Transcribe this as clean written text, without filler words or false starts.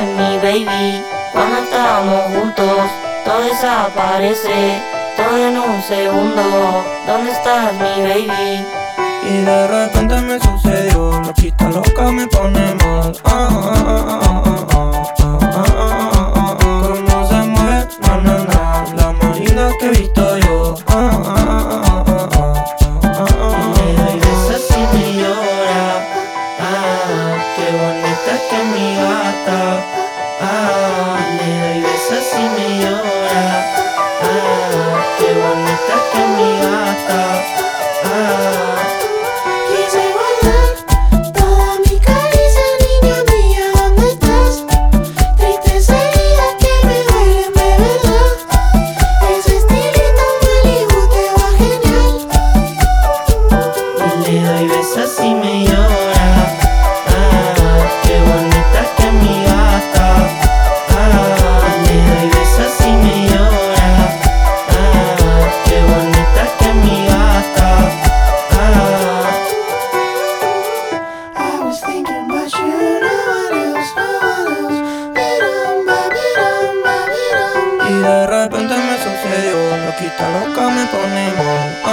mi baby. Cuando estamos juntos, todo desaparece, todo en un segundo. ¿Dónde estás, mi baby? Y de repente me sucedió, loquita loca me pone mal. Cómo se mueve, na na na, la más linda que he visto yo. Me doy besos y me llora. Qué bonita que es mi gata. Le doy besos y me llora. Qué bonita que es mi gata. Quise guardar toda mi caricia, niña mía, ¿dónde estás? Triste sería que me duele, de verdad. Ese estilito Malibu te va genial. Y le doy besos y me llora. Qué bonita que es mi gata. Le doy besos y me llora. Qué bonita que es mi gata. I was thinking about you, no one else, no one else. Biramba, biramba, biramba. Y de repente me sucedió, loquita loca me pone mal.